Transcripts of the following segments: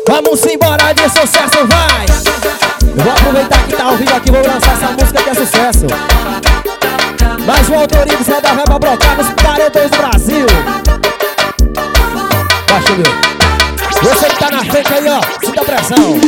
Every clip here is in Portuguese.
Vamos embora de sucesso, vai! Eu vou aproveitar que tá ao vivo aqui, vou lançar essa música que é sucesso. Mais uma autoria do Zé da Véia pra brocar nos paredões do Brasil. Baixa, meu. Você que tá na frente aí, ó, sinta a pressão.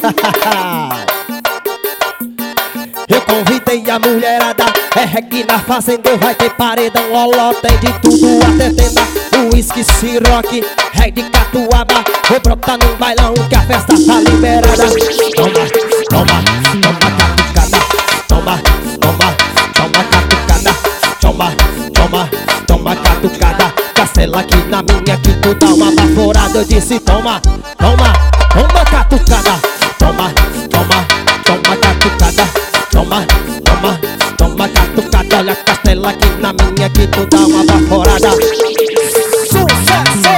Eu convidei a mulherada, é reggae na fazenda, vai ter paredão, oló, tem de tudo até tenda. Uísque, siroque, rei de catuaba, vou brotar num bailão que a festa tá liberada. Toma, toma, toma catucada, toma, toma, toma catucada, toma, toma, toma catucada. Castela aqui na minha que tu dá uma baforada. Eu disse toma, toma, toma catucada, toma, toma, toma catucada, toma, toma, toma catucada. Olha a castela aqui na minha que tu dá uma baforada. Sucesso!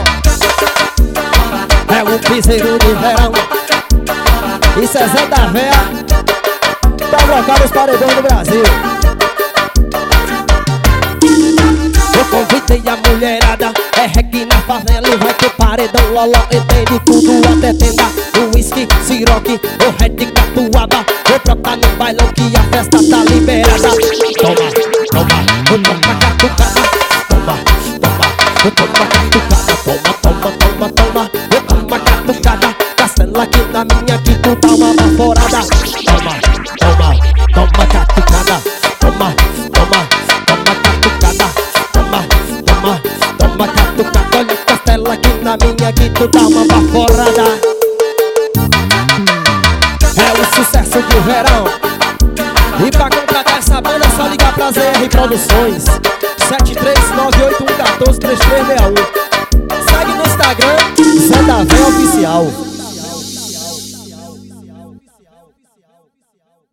É o piseiro de verão. Isso é Zé da Véia pra brocar os paredões do Brasil. Eu convidei a mulherada, é reggae na favela e vai ter paredão, loló, entende tudo até tenda. Uísque, siroque, o rei de catuaba, vou brotar no bailão que a festa tá liberada. Toma, toma, toma catucada, toma, toma, toma catucada, toma, toma, toma, toma, toma catucada. Castela aqui na minha que tu dá uma baforada. Toma, toma, toma catucada, toma, toma, toma catucada, toma, toma, toma catucada. Olha a castela aqui na minha que tu dá uma baforada. É o sucesso de verão. E pra contratar essa banda é só ligar pra ZR Produções 73981143361. Segue no Instagram Zé da Véia Oficial.